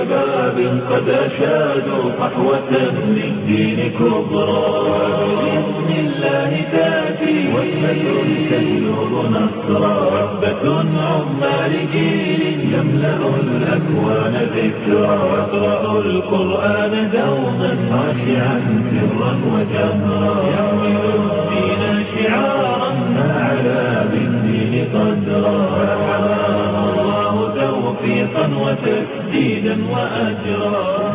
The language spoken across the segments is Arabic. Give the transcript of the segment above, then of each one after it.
شباب قد أشادوا صحوة للدين كبرى. بإذن الله تأتي وثبة تجلب نصرا، وثبة عظمى لجيل يملأ الأكوان ذكرا. يقرأ القرآن دوما خاشعا سرا وجهرا، يحمل الدين شعارا فعلى بالدين قدرا. فحماه الله توفيقا وتسديدا وأجرا.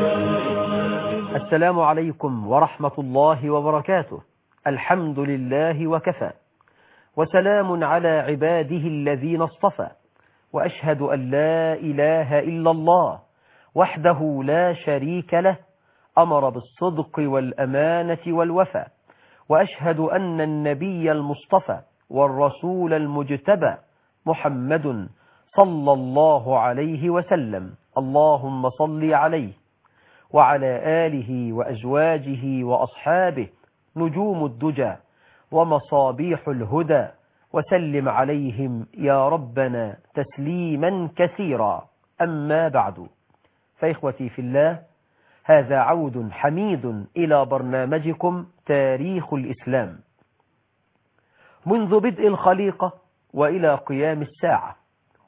السلام عليكم ورحمة الله وبركاته. الحمد لله وكفى، وسلام على عباده الذين اصطفى، وأشهد أن لا إله إلا الله وحده لا شريك له، أمر بالصدق والأمانة والوفى. وأشهد أن النبي المصطفى والرسول المجتبى محمد صلى الله عليه وسلم، اللهم صل عليه وعلى آله وأزواجه وأصحابه نجوم الدجى ومصابيح الهدى، وسلم عليهم يا ربنا تسليما كثيرا. أما بعد، فإخوتي في الله، هذا عود حميد إلى برنامجكم تاريخ الإسلام منذ بدء الخليقة وإلى قيام الساعة،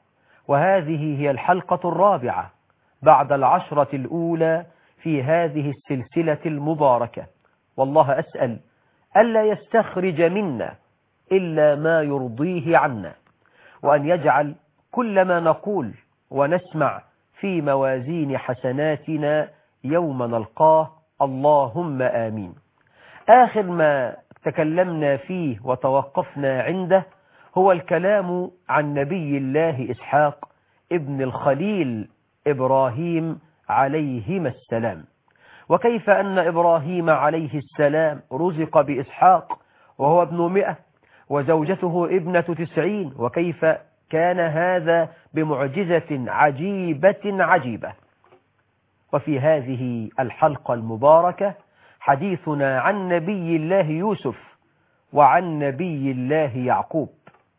وهذه هي الحلقة الرابعة بعد العشرة الأولى في هذه السلسلة المباركة. والله أسأل ألا يستخرج منا إلا ما يرضيه عنا، وأن يجعل كل ما نقول ونسمع في موازين حسناتنا يوم نلقاه، اللهم آمين. آخر ما تكلمنا فيه وتوقفنا عنده هو الكلام عن نبي الله إسحاق ابن الخليل إبراهيم عليهما السلام، وكيف أن إبراهيم عليه السلام رزق بإسحاق وهو ابن 100 وزوجته ابنة 90، وكيف كان هذا بمعجزة عجيبة. وفي هذه الحلقة المباركة حديثنا عن نبي الله يوسف وعن نبي الله يعقوب.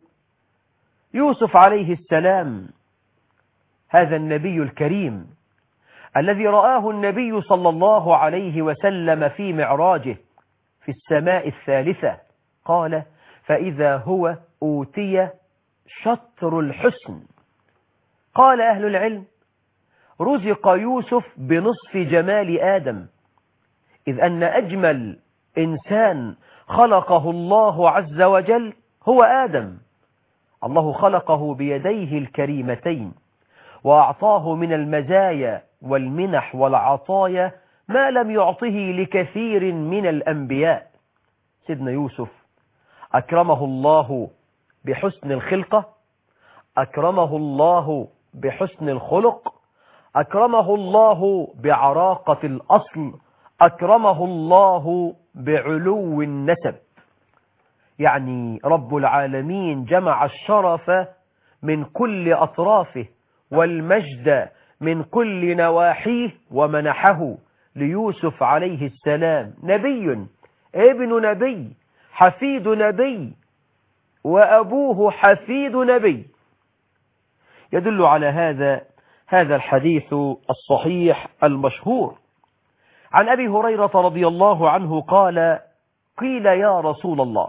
يوسف عليه السلام هذا النبي الكريم الذي رآه النبي صلى الله عليه وسلم في معراجه في السماء الثالثة، قال: فإذا هو أوتي شطر الحسن. قال أهل العلم: رزق يوسف بنصف جمال آدم، إذ أن أجمل إنسان خلقه الله عز وجل هو آدم. الله خلقه بيديه الكريمتين، وأعطاه من المزايا والمنح والعطايا ما لم يعطه لكثير من الأنبياء. سيدنا يوسف أكرمه الله بحسن الخلقة، أكرمه الله بحسن الخلق، أكرمه الله بعراقة الأصل، أكرمه الله بعلو النسب. يعني رب العالمين جمع الشرف من كل أطرافه والمجد من كل نواحيه، ومنحه ليوسف عليه السلام نبي ابن نبي حفيد نبي وأبوه حفيد نبي. يدل على هذا الحديث الصحيح المشهور عن أبي هريرة رضي الله عنه قال: قيل يا رسول الله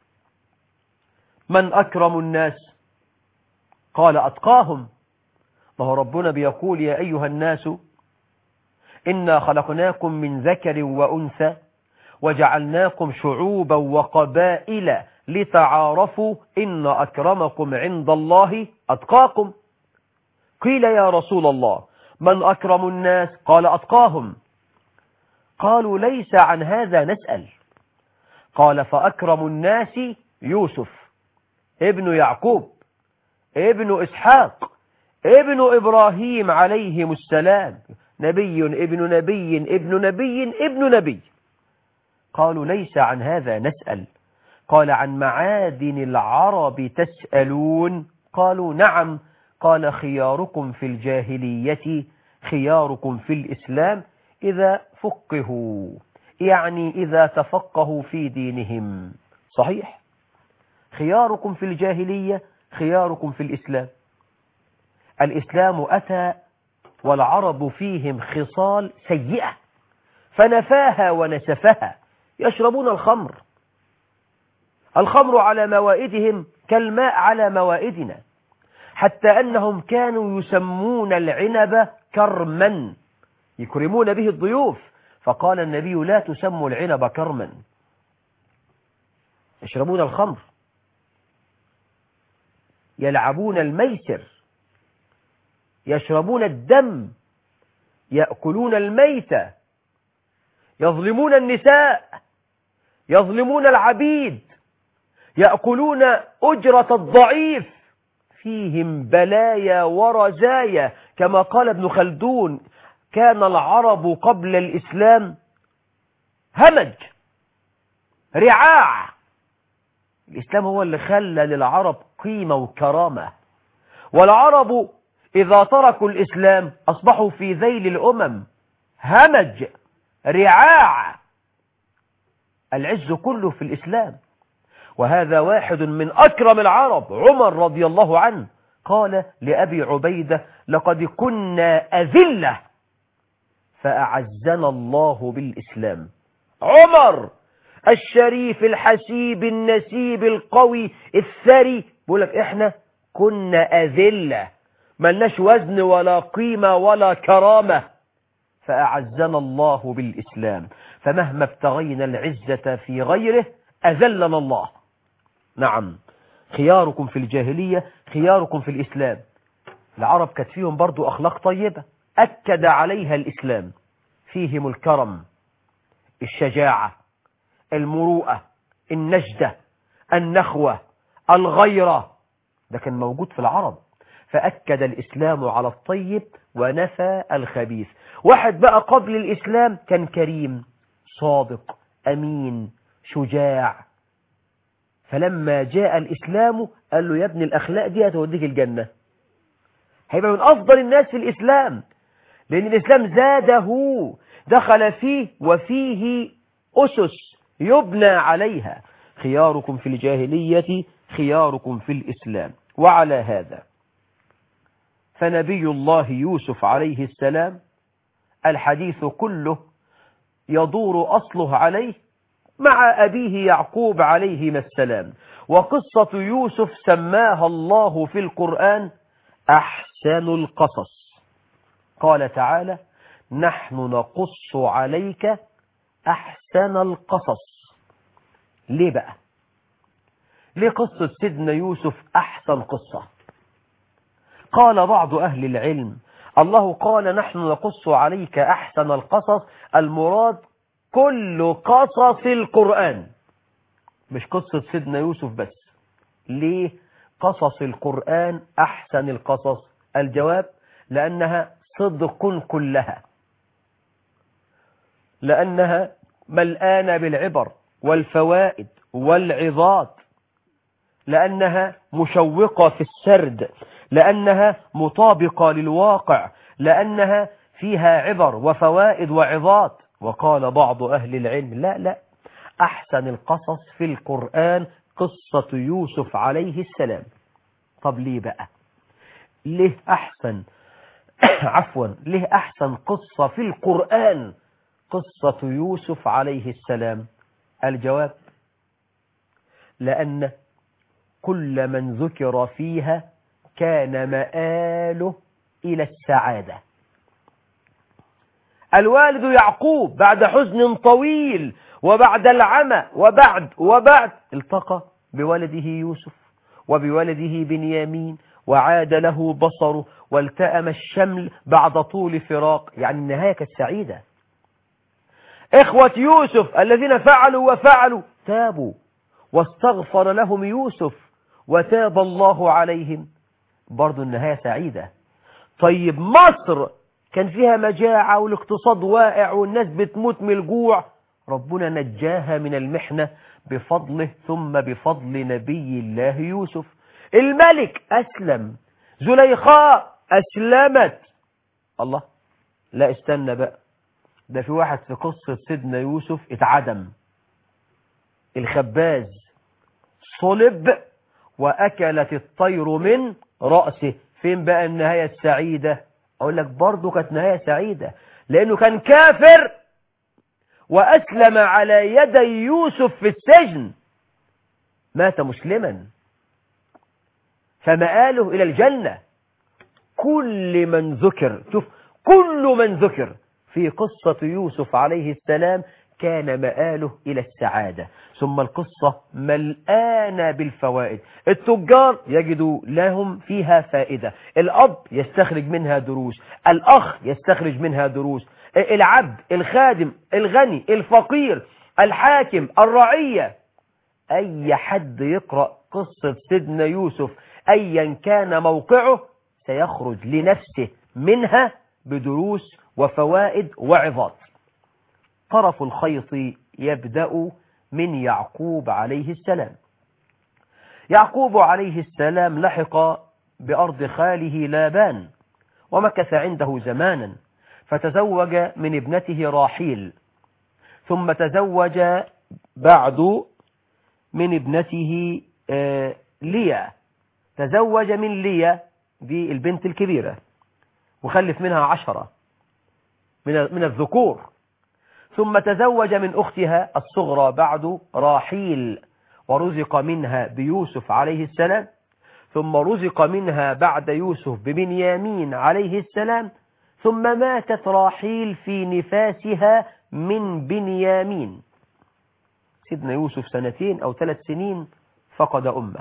من أكرم الناس؟ قال: أتقاهم. وهو ربنا بيقول: يا أيها الناس إنا خلقناكم من ذكر وأنثى وجعلناكم شعوبا وقبائل لتعارفوا إن أكرمكم عند الله أتقاكم. قيل يا رسول الله من أكرم الناس؟ قال: أتقاهم. قالوا: ليس عن هذا نسأل. قال: فأكرم الناس يوسف ابن يعقوب ابن إسحاق ابن إبراهيم عليهم السلام، نبي ابن نبي ابن نبي ابن نبي. قالوا: ليس عن هذا نسأل. قال: عن معادن العرب تسألون؟ قالوا: نعم. قال: خياركم في الجاهلية خياركم في الإسلام إذا فقهوا، يعني إذا تفقهوا في دينهم. صحيح، خياركم في الجاهلية خياركم في الإسلام. الإسلام أتى والعرب فيهم خصال سيئة فنفاها ونسفها. يشربون الخمر على موائدهم كالماء على موائدنا، حتى أنهم كانوا يسمون العنب كرما يكرمون به الضيوف، فقال النبي لا تسموا العنب كرما. يشربون الخمر، يلعبون الميسر، يشربون الدم، يأكلون الميتة، يظلمون النساء، يظلمون العبيد، يأكلون أجرة الضعيف، فيهم بلايا ورزايا. كما قال ابن خلدون كان العرب قبل الإسلام همج رعاع. الإسلام هو اللي خلى للعرب قيمة وكرامة، والعرب إذا تركوا الإسلام أصبحوا في ذيل الأمم، همج رعاع. العز كله في الإسلام. وهذا واحد من أكرم العرب، عمر رضي الله عنه قال لأبي عبيدة لقد كنا أذلة فأعزنا الله بالإسلام. عمر الشريف الحسيب النسيب القوي الثري بيقول لك إحنا كنا أذلة، ملناش وزن ولا قيمة ولا كرامة، فأعزنا الله بالإسلام. فمهما ابتغينا العزة في غيره أذلنا الله. نعم، خياركم في الجاهلية خياركم في الإسلام. العرب كانت فيهم برضو أخلاق طيبة أكد عليها الإسلام، فيهم الكرم، الشجاعة، المروءة، النجدة، النخوة، الغيرة، ده كان موجود في العرب. فأكد الإسلام على الطيب ونفى الخبيث. واحد بقى قبل الإسلام كان كريم صادق أمين شجاع، فلما جاء الإسلام قال له يا ابن الأخلاق دي هتوديك الجنة، هيبقى من أفضل الناس في الإسلام، لأن الإسلام زاده دخل فيه وفيه أسس يبنى عليها. خياركم في الجاهلية خياركم في الإسلام. وعلى هذا فنبي الله يوسف عليه السلام الحديث كله يدور أصله عليه مع أبيه يعقوب عليهما السلام. وقصة يوسف سماها الله في القرآن أحسن القصص. قال تعالى نحن نقص عليك أحسن القصص. ليه بقى؟ ليه قصة سيدنا يوسف أحسن قصة؟ قال بعض أهل العلم الله قال نحن نقص عليك أحسن القصص، المراد كل قصص القرآن، مش قصة سيدنا يوسف بس. ليه قصص القرآن أحسن القصص؟ الجواب لأنها صدق كلها، لأنها ملآنة بالعبر والفوائد والعظات، لأنها مشوقة في السرد، لأنها مطابقة للواقع، لأنها فيها عبر وفوائد وعظات. وقال بعض أهل العلم لا، أحسن القصص في القرآن قصة يوسف عليه السلام. طب ليه بقى؟ ليه أحسن ليه أحسن قصة في القرآن قصة يوسف عليه السلام؟ الجواب لأن كل من ذكر فيها كان مآله إلى السعادة. الوالد يعقوب بعد حزن طويل وبعد العمى وبعد التقى بولده يوسف وبولده بنيامين وعاد له بصره والتأم الشمل بعد طول فراق، يعني النهاية كانت سعيدة. إخوة يوسف الذين فعلوا تابوا واستغفر لهم يوسف وتاب الله عليهم، برضو النهاية سعيدة. طيب مصر كان فيها مجاعة والاقتصاد واقع والناس بتموت من الجوع، ربنا نجاها من المحنة بفضله ثم بفضل نبي الله يوسف. الملك أسلم، زليخاء أسلمت. الله، لا استنى بقى، ده في واحد في قصة سيدنا يوسف اتعدم، الخباز صلب وأكلت الطير من رأسه. فين بقى النهاية السعيدة؟ أقول لك برضه كانت نهاية سعيدة، لأنه كان كافر وأسلم على يدي يوسف في السجن، مات مسلما فمآله إلى الجنة. كل من ذكر، شوف، كل من ذكر في قصة يوسف عليه السلام كان مآله إلى السعادة. ثم القصة ملآنة بالفوائد، التجار يجدوا لهم فيها فائدة، الأب يستخرج منها دروس، الأخ يستخرج منها دروس، العبد، الخادم، الغني، الفقير، الحاكم، الرعية، أي حد يقرأ قصة سيدنا يوسف أيا كان موقعه سيخرج لنفسه منها بدروس وفوائد وعظات. طرف الخيط يبدأ من يعقوب عليه السلام. يعقوب عليه السلام لحق بأرض خاله لابان ومكث عنده زمانا، فتزوج من ابنته راحيل، ثم تزوج بعد من ابنته ليا، تزوج من ليا دي البنت الكبيرة وخلف منها 10 من الذكور، ثم تزوج من أختها الصغرى بعد راحيل ورزق منها بيوسف عليه السلام، ثم رزق منها بعد يوسف ببنيامين عليه السلام، ثم ماتت راحيل في نفاسها من بنيامين. سيدنا يوسف 2 أو 3 سنين فقد أمه،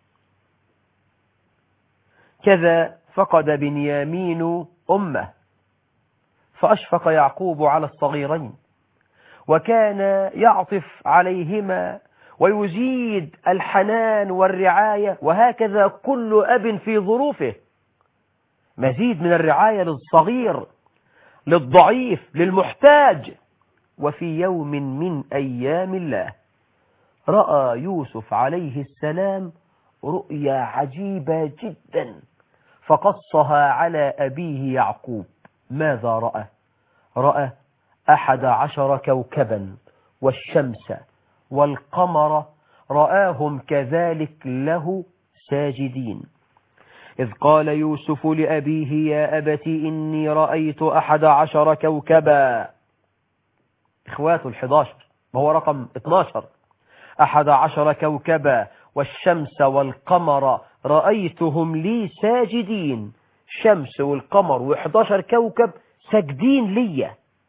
كذا فقد بنيامين أمه، فأشفق يعقوب على الصغيرين وكان يعطف عليهما ويزيد الحنان والرعاية، وهكذا كل أب في ظروفه، مزيد من الرعاية للصغير، للضعيف، للمحتاج. وفي يوم من أيام الله رأى يوسف عليه السلام رؤيا عجيبة جدا فقصها على أبيه يعقوب. ماذا رأى؟ رأى 11 كوكبا والشمس والقمر رآهم كذلك له ساجدين. إذ قال يوسف لأبيه يا أبت إني رأيت 11 كوكبا، إخواته 11 وهو رقم 12، 11 كوكبا والشمس والقمر رأيتهم لي ساجدين، الشمس والقمر و11 كوكب ساجدين لي.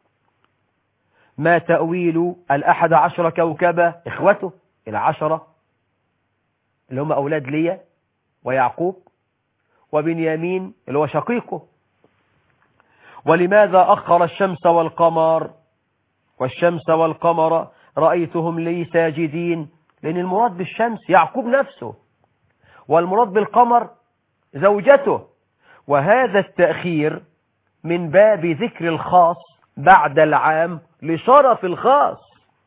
ما تأويل 11 كوكبا؟ إخوته 10 اللي هم أولاد ليا ويعقوب وبنيامين اللي هو شقيقه. ولماذا أخر الشمس والقمر؟ والشمس والقمر رأيتهم لي ساجدين، لأن المراد بالشمس يعقوب نفسه، والمراد بالقمر زوجته، وهذا التأخير من باب ذكر الخاص بعد العام لشرف الخاص.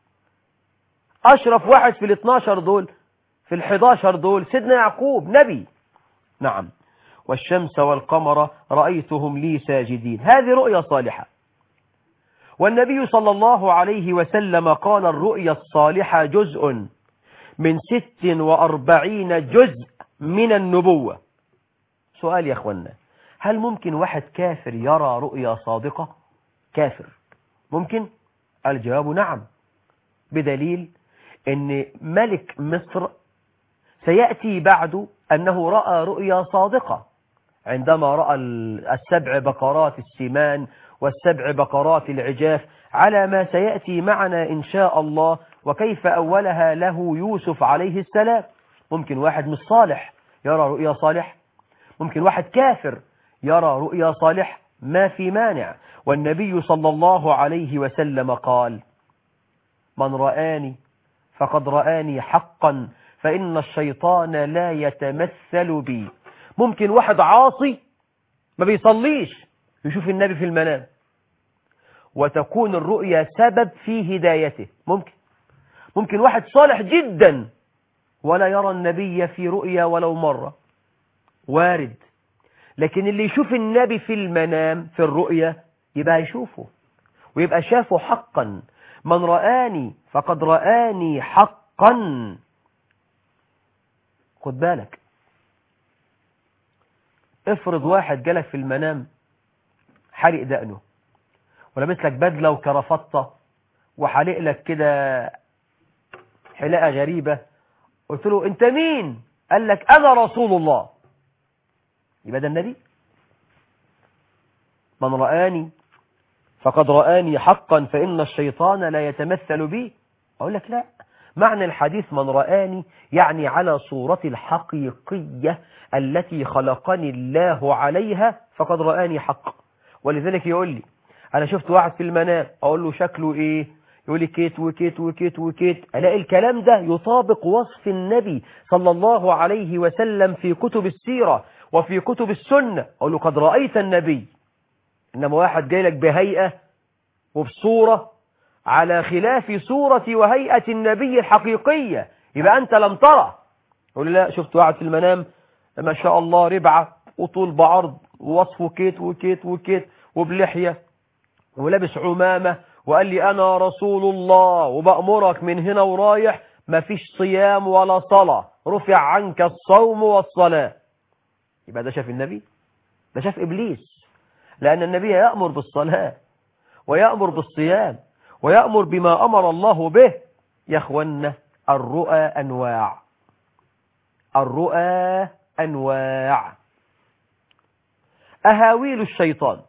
أشرف واحد في 12 دول، في 11 دول سيدنا يعقوب نبي. نعم. والشمس والقمر رأيتهم لي ساجدين، هذه رؤيا صالحة. والنبي صلى الله عليه وسلم قال الرؤيا الصالحة جزء من 46 جزء من النبوة. سؤال يا أخوانا، هل ممكن واحد كافر يرى رؤيا صادقة؟ كافر ممكن؟ الجواب نعم، بدليل أن ملك مصر سيأتي بعد أنه رأى رؤيا صادقة عندما رأى 7 بقرات السمان و7 بقرات العجاف، على ما سيأتي معنا إن شاء الله، وكيف أولها له يوسف عليه السلام. ممكن واحد مش صالح يرى رؤيا صالح، ممكن واحد كافر يرى رؤيا صالح، ما في مانع. والنبي صلى الله عليه وسلم قال من رآني فقد رآني حقا فإن الشيطان لا يتمثل بي. ممكن واحد عاصي ما بيصليش يشوف النبي في المنام وتكون الرؤيا سبب في هدايته. ممكن واحد صالح جدا ولا يرى النبي في رؤيا ولو مرة، وارد. لكن اللي يشوف النبي في المنام في الرؤيا يبقى يشوفه ويبقى شافه حقا. من رآني فقد رآني حقا. خد بالك، افرض واحد جالك في المنام حالق دقنه ولابس لك بدلة وكرافطة وحالق لك كده حلاقة غريبة، قلت له انت مين؟ قال لك انا رسول الله. يبقى ده النبي؟ من رآني فقد رآني حقا فإن الشيطان لا يتمثل بي. أقول لك لا، معنى الحديث من رآني يعني على صورة الحقيقية التي خلقني الله عليها فقد رآني حق. ولذلك يقول لي أنا شفت واحد في المنام، أقول له شكله إيه؟ يقول لي كيت وكيت وكيت وكيت، ألاقي الكلام ده يطابق وصف النبي صلى الله عليه وسلم في كتب السيرة وفي كتب السنة. أقول له قد رأيت النبي. إنما واحد جاي لك بهيئة وبصورة على خلاف صورة وهيئة النبي الحقيقية، يبقى أنت لم ترى. يقول لي لا، شفت واحد في المنام ما شاء الله ربعة وطول بعرض ووصفه كيت وكيت وكيت وبلحية ولابس عمامة وقال لي أنا رسول الله وبأمرك من هنا ورايح ما فيش صيام ولا صلاة، رفع عنك الصوم والصلاة. يبقى ده شاف النبي؟ ده شاف إبليس، لأن النبي يأمر بالصلاة ويأمر بالصيام ويأمر بما أمر الله به. يا أخوانا الرؤى أنواع، الرؤى أنواع. أهاويل الشيطان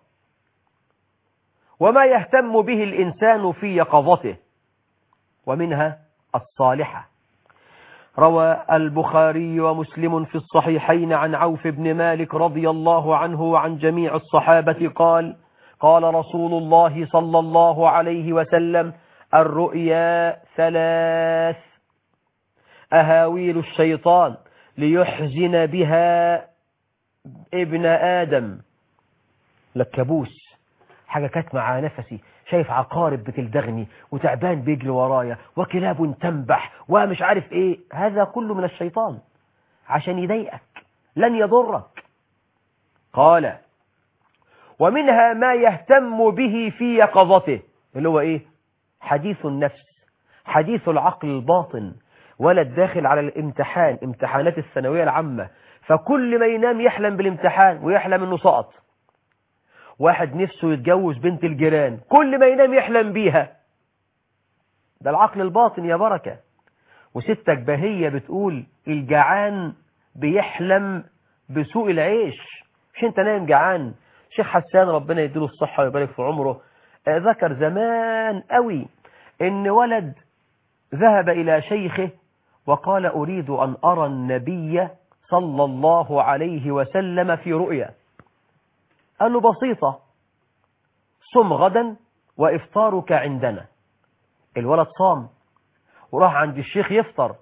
وما يهتم به الإنسان في يقظته، ومنها الصالحة. روى البخاري ومسلم في الصحيحين عن عوف بن مالك رضي الله عنه وعن جميع الصحابة قال قال رسول الله صلى الله عليه وسلم الرؤيا ثلاث: أهاويل الشيطان ليحزن بها ابن آدم، لكبوس حاجة كاتمة على نفسي، شايف عقارب بتلدغني وتعبان بيجري ورايا وكلاب تنبح ومش عارف ايه، هذا كله من الشيطان عشان يضايقك، لن يضرك. قال ومنها ما يهتم به في يقظته، اللي هو ايه؟ حديث النفس، حديث العقل الباطن. ولد داخل على الامتحان، امتحانات الثانوية العامة، فكل ما ينام يحلم بالامتحان ويحلم انه سقط. واحد نفسه يتجوز بنت الجيران، كل ما ينام يحلم بيها. ده العقل الباطن يا بركة. وستك بهية بتقول الجعان بيحلم بسوء العيش، مش انت نايم جعان. شيخ حسان ربنا يديله الصحة ويبارك في عمره ذكر زمان قوي ان ولد ذهب الى شيخه وقال اريد ان ارى النبي صلى الله عليه وسلم في رؤيا. قال له بسيطة، صم غدا وإفطارك عندنا. الولد صام وراح عند الشيخ يفطر،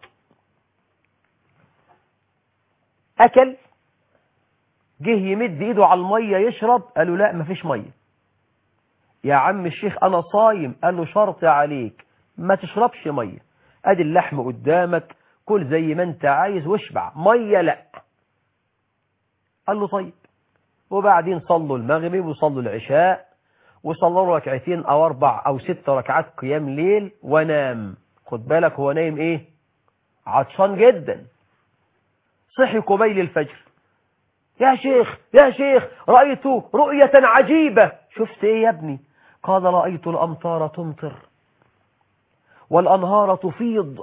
أكل، جه يمد إيده على المية يشرب، قالوا لا مفيش مية. يا عم الشيخ أنا صايم. قال له شرط عليك ما تشربش مية، أدي اللحم قدامك، كل زي ما انت عايز واشبع، مية لا. قال له طيب. وبعدين صلوا المغرب وصلوا العشاء وصلوا ركعتين أو 4 أو 6 ركعات قيام ليل ونام. خد بالك هو نايم إيه؟ عطشان جدا. صحي قبيل الفجر، يا شيخ يا شيخ رأيت رؤية عجيبة. شفت إيه يا ابني؟ قال رأيت الأمطار تمطر والأنهار تفيض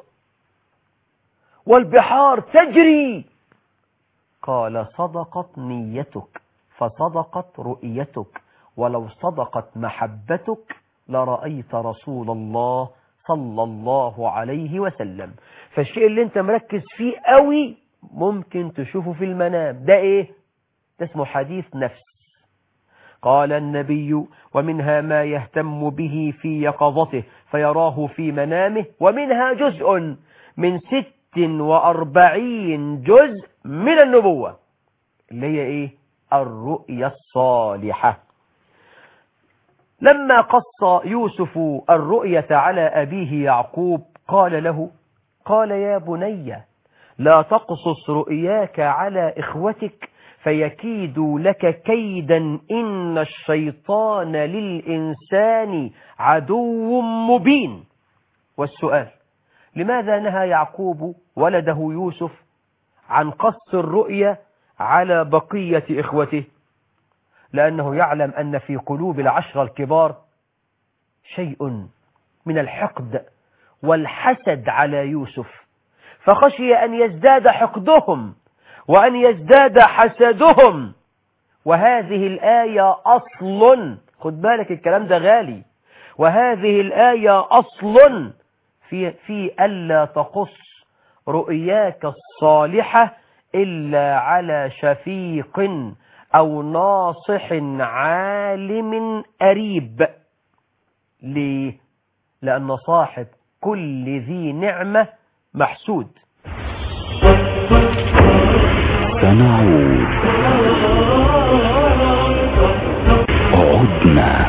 والبحار تجري. قال صدقت نيتك فصدقت رؤيتك، ولو صدقت محبتك لرأيت رسول الله صلى الله عليه وسلم. فالشيء اللي انت مركز فيه قوي ممكن تشوفه في المنام. ده ايه؟ ده اسمه حديث نفس. قال النبي ومنها ما يهتم به في يقظته فيراه في منامه، ومنها جزء من 46 جزء من النبوة، اللي هي ايه؟ الرؤيا الصالحة. لما قص يوسف الرؤية على أبيه يعقوب قال له، قال يا بني لا تقصص رؤياك على إخوتك فيكيدوا لك كيدا إن الشيطان للإنسان عدو مبين. والسؤال: لماذا نهى يعقوب ولده يوسف عن قص الرؤيا على بقية إخوته؟ لأنه يعلم أن في قلوب العشرة الكبار شيء من الحقد والحسد على يوسف، فخشي أن يزداد حقدهم وأن يزداد حسدهم. وهذه الآية أصل، خد بالك الكلام ده غالي، وهذه الآية أصل في ألا تقص رؤياك الصالحة إلا على شفيق أو ناصح عالم قريب. ليه؟ لأن صاحب كل ذي نعمة محسود. سنعود. عدنا.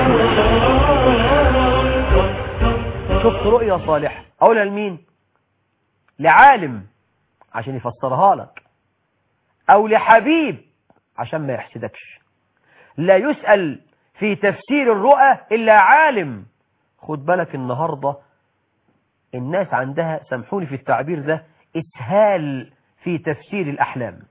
شفت رؤية صالحة، أقولها لمين؟ لعالم عشان يفسرها لك، أو لحبيب عشان ما يحسدكش. لا يسأل في تفسير الرؤى إلا عالم. خد بالك النهاردة الناس عندها، سامحوني في التعبير ده، إسهال في تفسير الأحلام،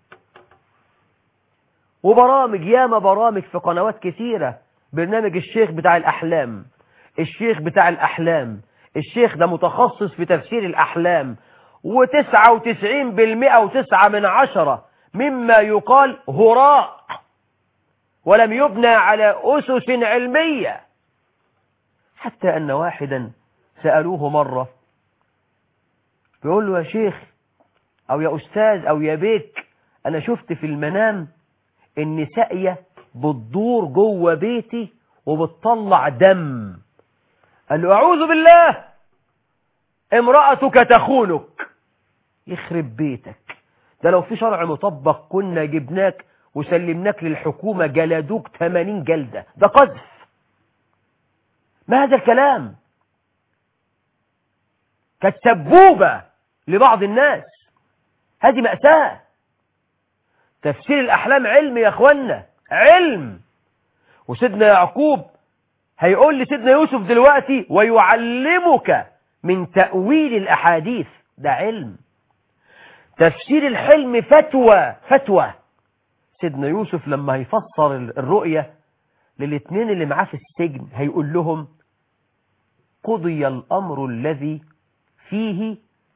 وبرامج، ياما برامج في قنوات كثيرة، برنامج الشيخ بتاع الأحلام، الشيخ بتاع الأحلام، الشيخ ده متخصص في تفسير الأحلام، 99.9 مما يقال هراء ولم يبنى على أسس علمية. حتى أن واحدا سألوه مرة بيقول له: يا شيخ أو يا أستاذ أو يا بيك، أنا شفت في المنام إن ساقية بتدور جوه بيتي وبتطلع دم. قال له: أعوذ بالله، امرأتك تخونك. يخرب بيتك، ده لو في شرع مطبق كنا جبناك وسلمناك للحكومة جلدوك 80 جلدة، ده قذف. ما هذا الكلام؟ كانت سبوبة لبعض الناس، هذه مأساة. تفسير الأحلام علم يا أخوانا، علم. وسيدنا يعقوب هيقول لسيدنا يوسف دلوقتي: ويعلمك من تأويل الأحاديث، ده علم. تفسير الحلم فتوى. سيدنا يوسف لما هيفسر الرؤية للاثنين اللي معاه في السجن هيقول لهم: قضي الأمر الذي فيه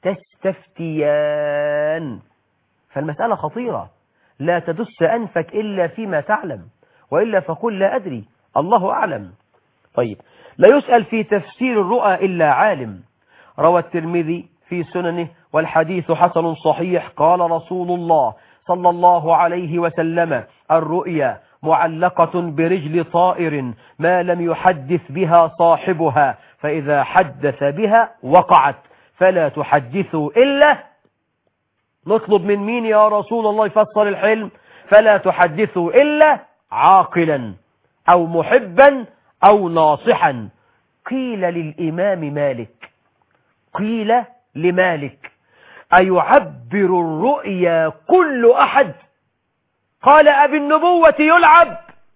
تستفتيان. فالمسألة خطيرة، لا تدس أنفك إلا فيما تعلم، وإلا فقل لا أدري، الله أعلم. طيب، لا يسأل في تفسير الرؤى إلا عالم. روى الترمذي في سننه والحديث حسن صحيح قال رسول الله صلى الله عليه وسلم: الرؤيا معلقة برجل طائر ما لم يحدث بها صاحبها، فإذا حدث بها وقعت، فلا تحدثوا إلا. نطلب من مين يا رسول الله يفسر الحلم؟ فلا تحدثوا إلا عاقلا أو محبا أو ناصحا. قيل للإمام مالك، قيل لمالك: أيعبر الرؤيا كل أحد؟ قال: أبي النبوة يلعب.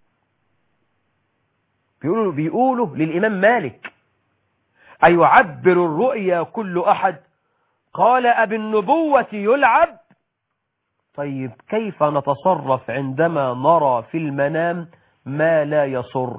بيقولوا للإمام مالك: أيعبر الرؤيا كل أحد؟ قال: أبي النبوة يلعب. طيب، كيف نتصرف عندما نرى في المنام ما لا يسر؟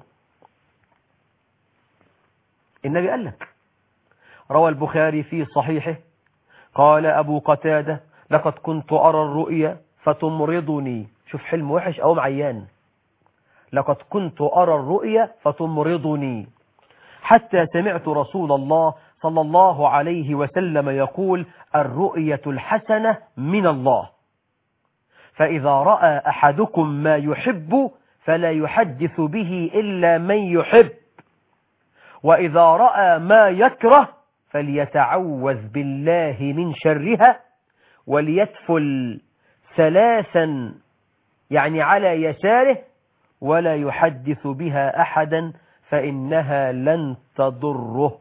النبي قال لك، روى البخاري في صحيحه قال أبو قتادة: لقد كنت أرى الرؤيا فتمرضني. شوف حلم وحش أو معيان. لقد كنت أرى الرؤيا فتمرضني حتى سمعت رسول الله صلى الله عليه وسلم يقول: الرؤية الحسنة من الله، فإذا رأى أحدكم ما يحب فلا يحدث به إلا من يحب، وإذا رأى ما يكره فليتعوذ بالله من شرها، وليتفل 3 يعني على يساره، ولا يحدث بها أحدا فإنها لن تضره.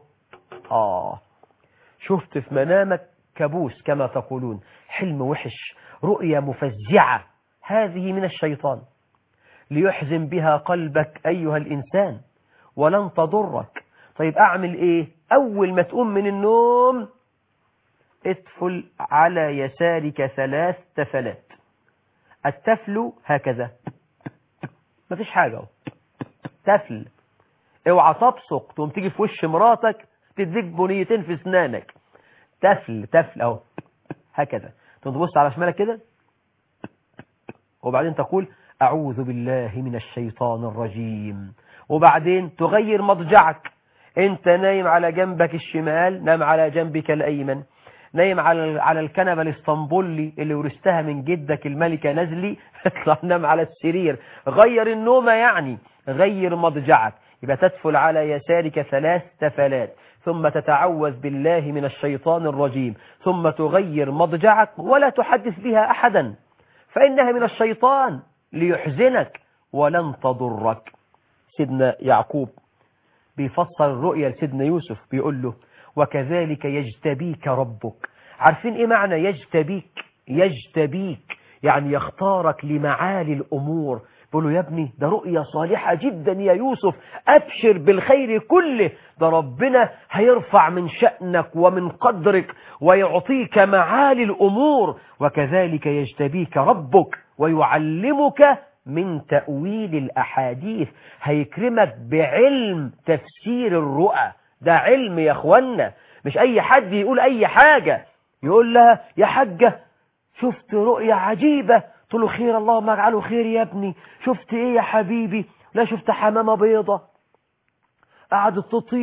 شفت في منامك كابوس كما تقولون، حلم وحش، رؤيا مفزعة، هذه من الشيطان ليحزن بها قلبك أيها الإنسان، ولن تضرك. طيب أعمل إيه؟ أول ما تقوم من النوم اتفل على يسارك 3 تفلات. التفل هكذا، مفيش حاجة. تفل. اوعى تبصق تقوم تيجي في وش مراتك تديك بنيتين في اسنانك. تفل اهو هكذا. تبص على شمالك كده وبعدين تقول أعوذ بالله من الشيطان الرجيم، وبعدين تغير مضجعك. انت نايم على جنبك الشمال، نام على جنبك الأيمن. نايم على الكنبة الاسطنبولي اللي ورثتها من جدك الملكة نزلي، اطلع نام على السرير. غير النوم يعني، غير مضجعك. يبقى تدفل على يسارك 3 تفلات، ثم تتعوذ بالله من الشيطان الرجيم، ثم تغير مضجعك ولا تحدث بها أحدا، فإنها من الشيطان ليحزنك ولن تضرك. سيدنا يعقوب بيفسر الرؤيا لسيدنا يوسف، بيقول له وكذلك يجتبيك ربك. عارفين ايه معنى يجتبيك؟ يجتبيك يعني يختارك لمعالي الأمور. بيقول له يا ابني ده رؤيا صالحة جدا يا يوسف، أبشر بالخير كله، ده ربنا هيرفع من شأنك ومن قدرك ويعطيك معالي الأمور. وكذلك يجتبيك ربك ويعلمك من تأويل الأحاديث، هيكرمك بعلم تفسير الرؤى. ده علم يا اخوانا، مش أي حد يقول أي حاجة. يقول لها يا حاجة شفت رؤيا عجيبة، قلت له خير اللهم اجعله خير يا ابني. شفت ايه يا حبيبي؟ لا شفت حمامة بيضة قعدت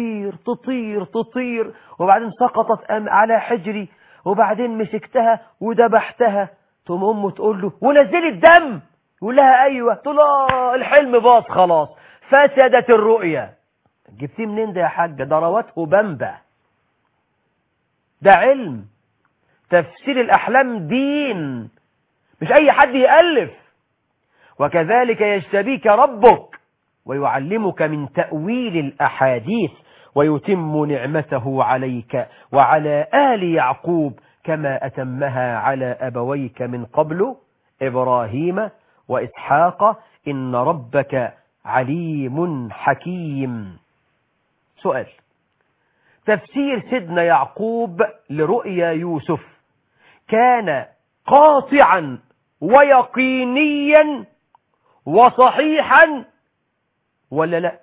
تطير وبعدين سقطت على حجري، وبعدين مسكتها وذبحتها. تقوم امه تقول له ونزلي الدم، يقول لها ايوه. تقول له الحلم باظ خلاص، فسدت الرؤيا. جبتيه منين ده يا حاجة؟ ده روته بمبة. ده علم تفسير الأحلام، دين، مش أي حد يألف. وكذلك يجتبيك ربك ويعلمك من تأويل الأحاديث ويتم نعمته عليك وعلى آل يعقوب كما أتمها على أبويك من قبل إبراهيم وإسحاق إن ربك عليم حكيم. سؤال: تفسير سيدنا يعقوب لرؤيا يوسف كان قاطعا ويقينيا وصحيحا ولا لا؟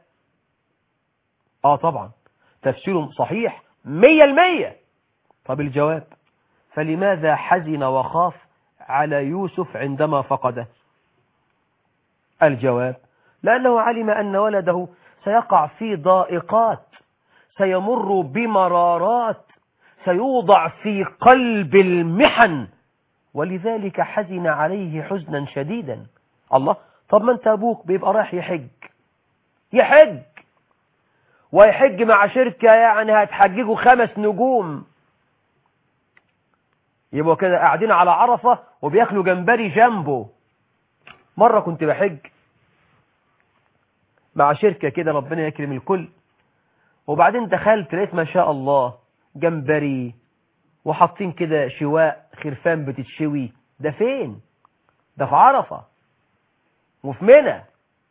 طبعا تفسيره صحيح 100%. طب الجواب: فلماذا حزن وخاف على يوسف عندما فقده؟ الجواب: لأنه علم أن ولده سيقع في ضائقات، سيمر بمرارات، سيوضع في قلب المحن، ولذلك حزن عليه حزنا شديدا. الله، طب ما انت ابوك بيبقى رايح يحج مع شركة يعني هتحججوا 5 نجوم، يبقوا كده قاعدين على عرفة وبياكلوا جمبري جنبه. مرة كنت بحج مع شركة كده ربنا يكرم الكل، وبعدين دخلت لقيت ما شاء الله جمبري وحاطين كده شواء خرفان بتتشوي. ده فين؟ ده في عرفة وفي منى.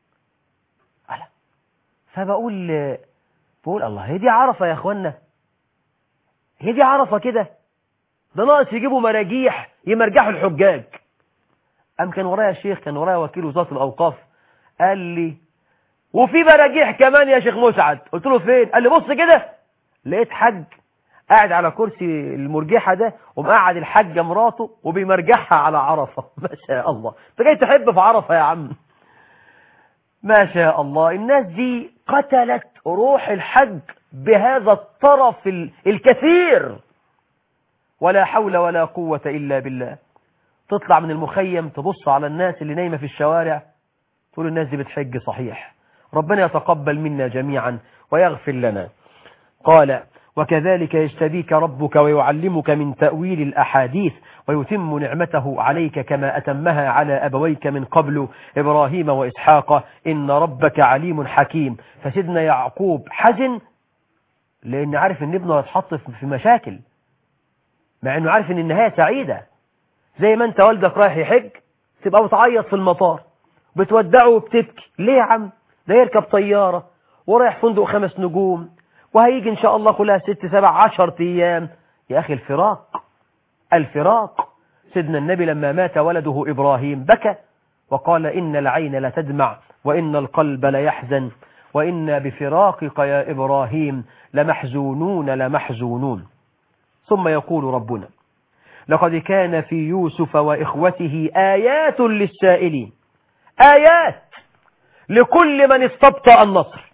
فبقول الله، هي دي عرفة يا اخوانا؟ هي دي عرفة كده؟ ده ناقص يجيبوا مراجيح يمرجحوا الحجاج. كان ورايا شيخ، كان ورايا وكيل وزارة الأوقاف، قال لي وفي مراجيح كمان يا شيخ مسعد. قلت له فين؟ قال لي بص كده. لقيت حج قاعد على كرسي المرجحة ده ومقعد الحاجة مراته وبيمرجحها على عرفة. ما شاء الله، انت جاي تحب في عرفة يا عم؟ ما شاء الله. الناس دي قتلت روح الحج بهذا الطرف الكثير. ولا حول ولا قوة إلا بالله. تطلع من المخيم تبص على الناس اللي نايمة في الشوارع، تقول الناس دي بتحج صحيح. ربنا يتقبل منا جميعا ويغفر لنا. قال: وكذلك يجتبيك ربك ويعلمك من تأويل الأحاديث ويتم نعمته عليك كما أتمها على أبويك من قبل إبراهيم وإسحاق إن ربك عليم حكيم. فسيدنا يعقوب حزن لأن عارف أن ابنه هيتحط في مشاكل، مع أنه عارف أن النهاية سعيدة. زي ما أنت والدك رايح يحج تبقى بتعيط في المطار بتودعه وبتبكي. ليه يا عم؟ ده يركب طيارة ورايح فندق 5 نجوم وهيجي إن شاء الله كلها 6 7 10 أيام. يا أخي الفراق. سيدنا النبي لما مات ولده إبراهيم بكى وقال إن العين لا تدمع وإن القلب ليحزن وإنا بفراقك يا إبراهيم لمحزونون. ثم يقول ربنا: لقد كان في يوسف وإخوته آيات للسائلين، آيات لكل من استبطأ النصر.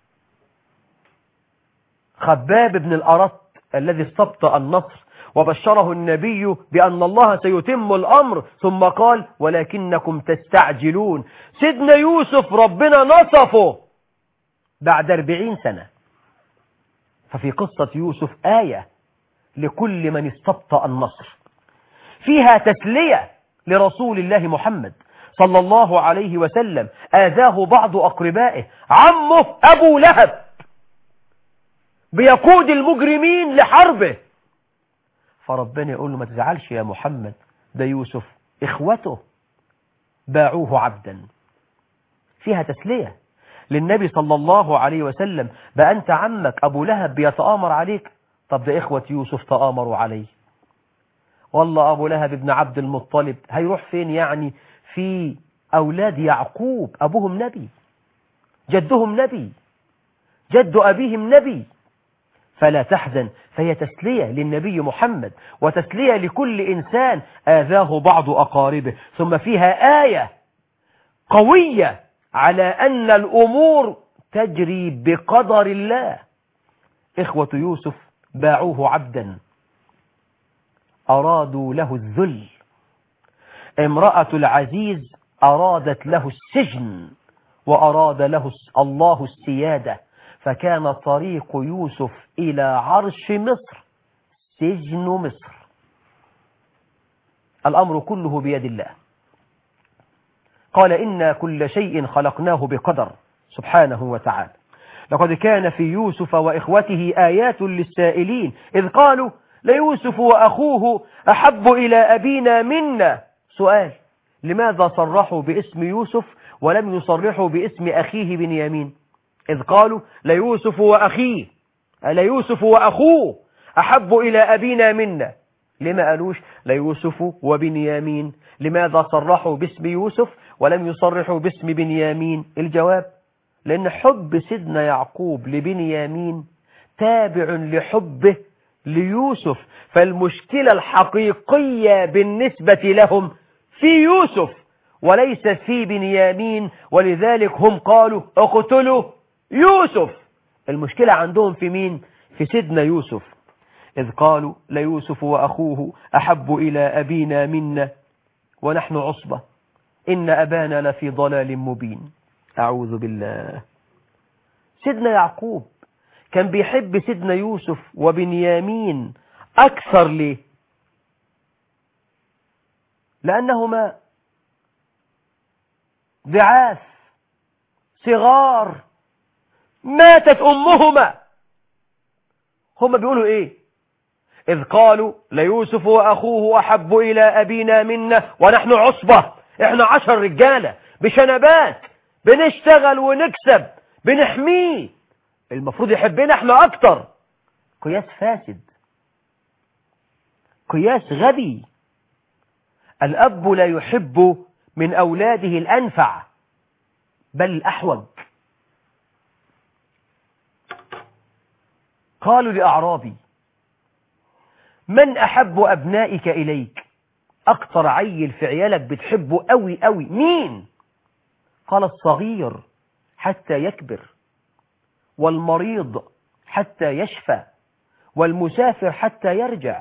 خباب بن الأرط الذي استبطأ النصر وبشره النبي بأن الله سيتم الأمر، ثم قال: ولكنكم تستعجلون. سيدنا يوسف ربنا نصفه بعد 40 سنة. ففي قصة يوسف آية لكل من استبطأ النصر، فيها تسلية لرسول الله محمد صلى الله عليه وسلم. آذاه بعض أقربائه، عمه أبو لهب بيقود المجرمين لحربه، فربنا يقول له: ما تزعلش يا محمد، ده يوسف إخوته باعوه عبدا. فيها تسلية للنبي صلى الله عليه وسلم، بقى أنت عمك أبو لهب بيتآمر عليك، طب ده إخوة يوسف تآمروا عليه. والله أبو لهب ابن عبد المطلب هيروح فين يعني؟ في أولاد يعقوب، أبوهم نبي، جدهم نبي، جد أبيهم نبي. فلا تحزن، فهي تسلية للنبي محمد وتسلية لكل إنسان آذاه بعض أقاربه. ثم فيها آية قوية على أن الأمور تجري بقدر الله. إخوة يوسف باعوه عبدا، أرادوا له الذل. امرأة العزيز أرادت له السجن، وأراد له الله السيادة، فكان طريق يوسف إلى عرش مصر سجن مصر. الأمر كله بيد الله. قال: إنا كل شيء خلقناه بقدر سبحانه وتعالى. لقد كان في يوسف وإخوته آيات للسائلين إذ قالوا: ليوسف وأخوه أحب إلى أبينا منا. سؤال: لماذا صرحوا باسم يوسف ولم يصرحوا باسم أخيه بنيامين؟ إذ قالوا: ليوسف وأخوه أحب إلى أبينا منا. لما قالوش ليوسف وبنيامين؟ لماذا صرحوا باسم يوسف ولم يصرحوا باسم بنيامين؟ الجواب: لأن حب سيدنا يعقوب لبنيامين تابع لحبه ليوسف، فالمشكلة الحقيقية بالنسبة لهم في يوسف وليس في بنيامين، ولذلك هم قالوا: اقتلوا يوسف. المشكلة عندهم في مين؟ في سيدنا يوسف. إذ قالوا: ليوسف وأخوه أحب إلى أبينا منا ونحن عصبة إن أبانا لفي ضلال مبين. أعوذ بالله. سيدنا يعقوب كان بيحب سيدنا يوسف وبنيامين أكثر. ليه؟ لأنهما ضعاف صغار ماتت أمهما. هم بيقولوا إيه؟ إذ قالوا: ليوسف وأخوه أحب إلى أبينا منا ونحن عصبة. إحنا 10 رجالة بشنبات بنشتغل ونكسب بنحميه، المفروض يحبنا إحنا أكتر. قياس فاسد، قياس غبي. الأب لا يحب من أولاده الأنفع بل الأحوج. قالوا لأعرابي: من أحب أبنائك إليك؟ أكتر عيل في عيالك بتحبه قوي قوي مين؟ قال: الصغير حتى يكبر، والمريض حتى يشفى، والمسافر حتى يرجع.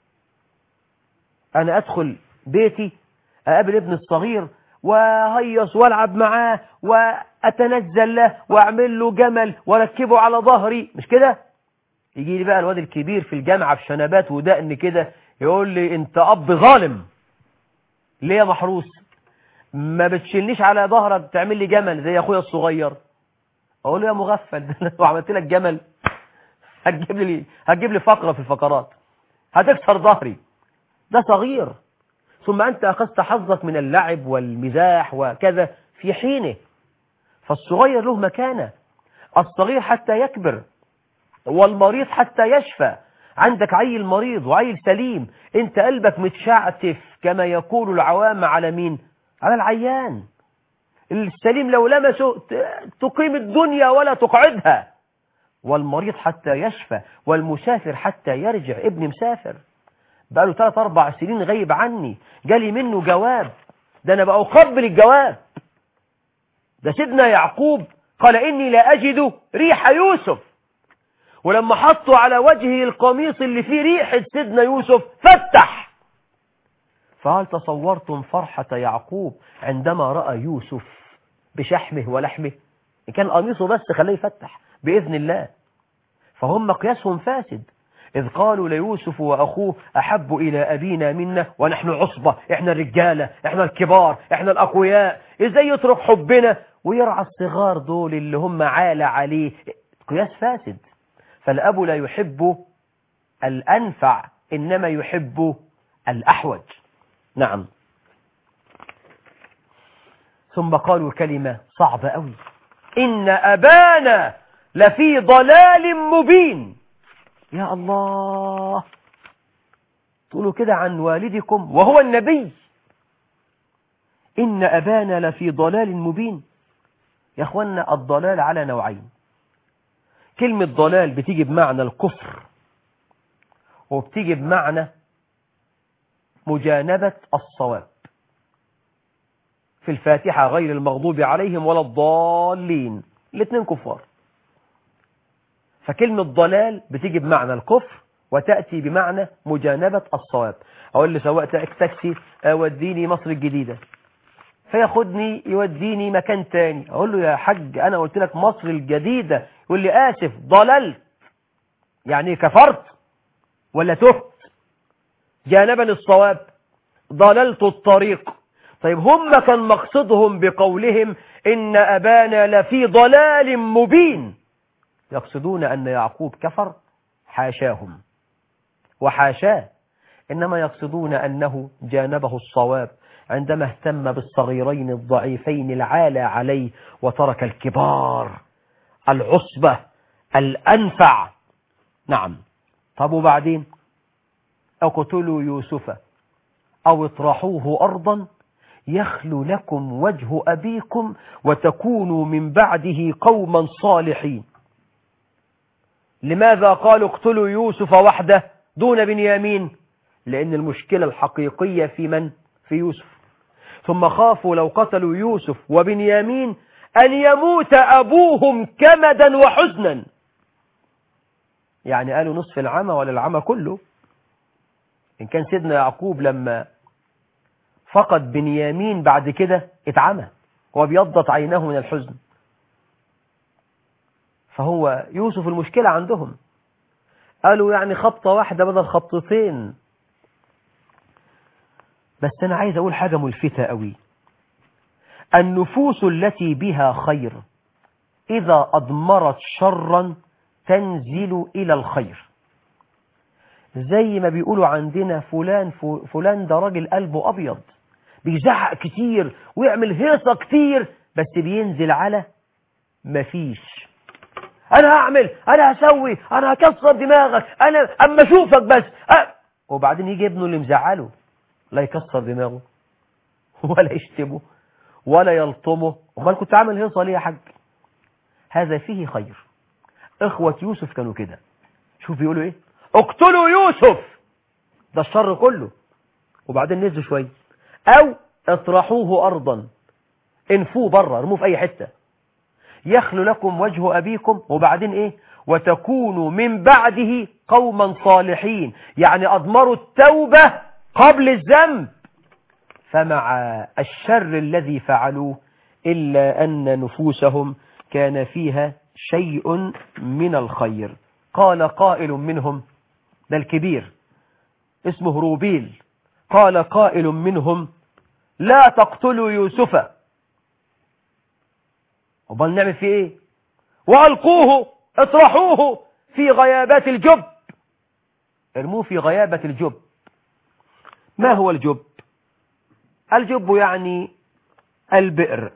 أنا أدخل بيتي أقابل ابن الصغير وهيص والعب معاه وأتنزل له وأعمل له جمل واركبه على ظهري، مش كده؟ يجي لي بقى الواد الكبير في الجامعة بشنبات ودقن كده يقول لي: أنت أب ظالم. ليه يا محروس؟ ما بتشيلنيش على ظهرك تعمل لي جمل زي أخويا الصغير. أقول له: يا مغفل، لو عملت لك جمل هتجيب لي فقرة في الفقرات، هتكسر ظهري. ده صغير. ثم أنت أخذت حظك من اللعب والمزاح وكذا في حينه. فالصغير له مكانة. الصغير حتى يكبر، والمريض حتى يشفى. عندك عيل مريض وعيل سليم، انت قلبك متشعتف كما يقول العوام على مين؟ على العيان. السليم لو لمسه تقيم الدنيا ولا تقعدها، والمريض حتى يشفى، والمسافر حتى يرجع. ابني مسافر بقاله 3-4 سنين غايب عني، جالي منه جواب، ده أنا بقى أقبل الجواب. ده سيدنا يعقوب قال إني لا أجد ريح يوسف، ولما حطوا على وجهه القميص اللي فيه ريحة سيدنا يوسف فتح. فهل تصورتم فرحة يعقوب عندما رأى يوسف بشحمه ولحمه؟ إن كان قميصه بس خليه يفتح بإذن الله. فهم مقياسهم فاسد، إذ قالوا ليوسف وأخوه أحب إلى أبينا منا ونحن عصبة، إحنا الرجالة، إحنا الكبار، إحنا الأقوياء، إزاي يترك حبنا ويرعى الصغار دول اللي هم عالة عليه؟ قياس فاسد. فالأب لا يحب الأنفع، إنما يحب الأحوج. نعم. ثم قالوا كلمة صعبة أوي: إن أبانا لفي ضلال مبين. يا الله، تقولوا كده عن والدكم وهو النبي؟ إن أبانا لفي ضلال مبين. يا أخوانا، الضلال على نوعين. كلمة ضلال بتيجي بمعنى الكفر، وبتيجي بمعنى مجانبة الصواب. في الفاتحة غير المغضوب عليهم ولا الضالين، الاثنين كفار. فكلمة ضلال بتيجي بمعنى الكفر وتأتي بمعنى مجانبة الصواب. أقول لسواق تاكسي وديني مصر الجديدة، فياخدني يوديني مكان تاني، أقول له يا حاج أنا قلت لك مصر الجديدة، يقول لي آسف ضللت. يعني كفرت ولا تهت؟ جانبني الصواب، ضللت الطريق. طيب هم كان مقصدهم بقولهم إن أبانا لفي ضلال مبين، يقصدون أن يعقوب كفر؟ حاشاهم وحاشاه، إنما يقصدون أنه جانبه الصواب عندما اهتم بالصغيرين الضعيفين العالى عليه وترك الكبار العصبة الأنفع. نعم. طب وبعدين؟ اقتلوا يوسف أو اطرحوه أرضا يخل لكم وجه أبيكم وتكونوا من بعده قوما صالحين. لماذا قالوا اقتلوا يوسف وحده دون بنيامين؟ لأن المشكلة الحقيقية في من؟ في يوسف. ثم خافوا لو قتلوا يوسف وبنيامين أن يموت أبوهم كمدا وحزنا. يعني قالوا نصف العمى ولا العمى كله. إن كان سيدنا يعقوب لما فقد بنيامين بعد كده اتعمى وابيضت عيناه من الحزن، فهو يوسف المشكلة عندهم. قالوا يعني خبطة واحدة بدل خبطتين. بس أنا عايز أقول حاجة ملفتة قوي: النفوس التي بها خير إذا أضمرت شرا تنزل إلى الخير. زي ما بيقولوا عندنا فلان ده راجل قلبه أبيض، بيزعق كتير ويعمل هيصة كتير، بس بينزل على مفيش. أنا هعمل، أنا هسوي، أنا هكسر دماغك، أنا أما أشوفك بس وبعدين يجي ابنه اللي مزعله لا يكسر دماغه ولا يشتمه ولا يلطمه. امال كنت عامل هيصة ليه يا حاج؟ هذا فيه خير. إخوة يوسف كانوا كده. شوف بيقولوا إيه: اقتلوا يوسف، ده الشر كله، وبعدين نزلوا شوية، أو اطرحوه أرضا، انفوه بره، ارموه في أي حتة، يخلو لكم وجه أبيكم، وبعدين إيه؟ وتكونوا من بعده قوما صالحين. يعني أضمروا التوبة قبل الذنب. فمع الشر الذي فعلوه إلا أن نفوسهم كان فيها شيء من الخير. قال قائل منهم، ده الكبير اسمه روبيل، قال قائل منهم: لا تقتلوا يوسف. وبل نعمل فيه ايه؟ وألقوه، اطرحوه في غيابات الجب. ارموه في غيابة الجب. ما هو الجب؟ الجب يعني البئر،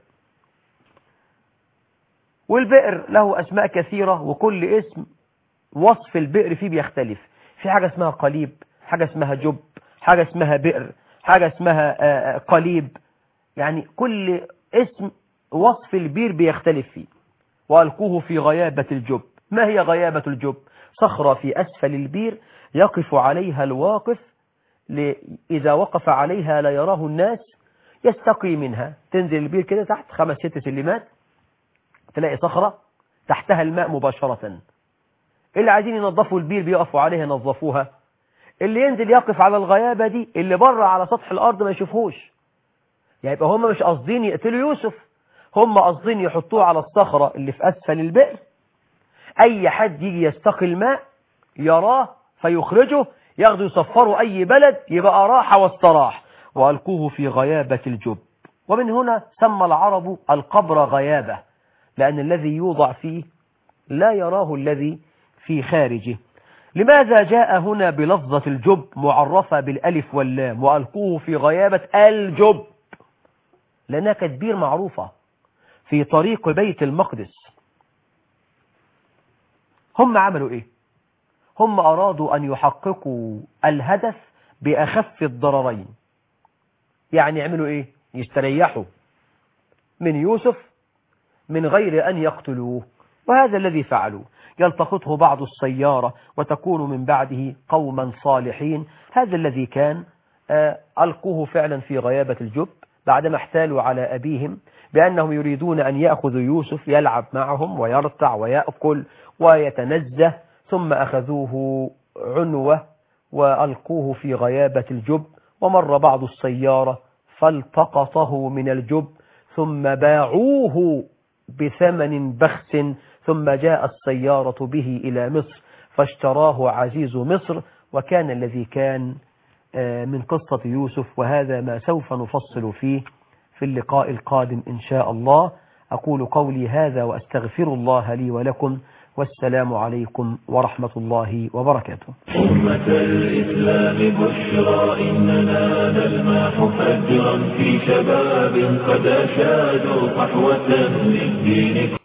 والبئر له أسماء كثيرة، وكل اسم وصف البئر فيه بيختلف. في حاجة اسمها قليب، حاجة اسمها جب، حاجة اسمها بئر، حاجة اسمها قليب. يعني كل اسم وصف البير بيختلف فيه. وألقوه في غيابة الجب. ما هي غيابة الجب؟ صخرة في أسفل البير يقف عليها الواقف، إذا وقف عليها لا يراه الناس، يستقي منها. تنزل البير كده تحت 5-6 سلمات، تلاقي صخرة تحتها الماء مباشرة. اللي عايزين ينظفوا البير بيقفوا عليها ينظفوها. اللي ينزل يقف على الغيابة دي، اللي بره على سطح الأرض ما يشوفهوش. يعني يبقى هم مش قاصدين يقتلوا يوسف، هم قاصدين يحطوه على الصخرة اللي في أسفل البئر. أي حد يجي يستقي الماء يراه فيخرجه، ياخدوا يصفروا أي بلد، يبقى راح واستراح. وألقوه في غيابة الجب. ومن هنا سمى العرب القبر غيابة، لأن الذي يوضع فيه لا يراه الذي في خارجه. لماذا جاء هنا بلفظة الجب معرفة بالألف واللام؟ وألقوه في غيابة الجب، لأنها كانت بير معروفة في طريق بيت المقدس. هم عملوا إيه؟ هم أرادوا أن يحققوا الهدف بأخف الضررين. يعني يعملوا إيه؟ يستريحوا من يوسف من غير أن يقتلوه، وهذا الذي فعلوه. يلتقطه بعض السيارة وتكون من بعده قوما صالحين. هذا الذي كان. ألقوه فعلا في غيابة الجب بعدما احتالوا على أبيهم بأنهم يريدون أن يأخذوا يوسف يلعب معهم ويرتع ويأكل ويتنزه، ثم أخذوه عنوة وألقوه في غيابة الجب. ومر بعض السيارة فالتقطه من الجب، ثم باعوه بثمن بخس، ثم جاء السيارة به إلى مصر فاشتراه عزيز مصر. وكان الذي كان من قصة يوسف، وهذا ما سوف نفصل فيه في اللقاء القادم إن شاء الله. أقول قولي هذا وأستغفر الله لي ولكم، والسلام عليكم ورحمة الله وبركاته. أمة الإسلام بشرى، إننا نلمح فجرا في شباب قد أشادوا صحوة للدين.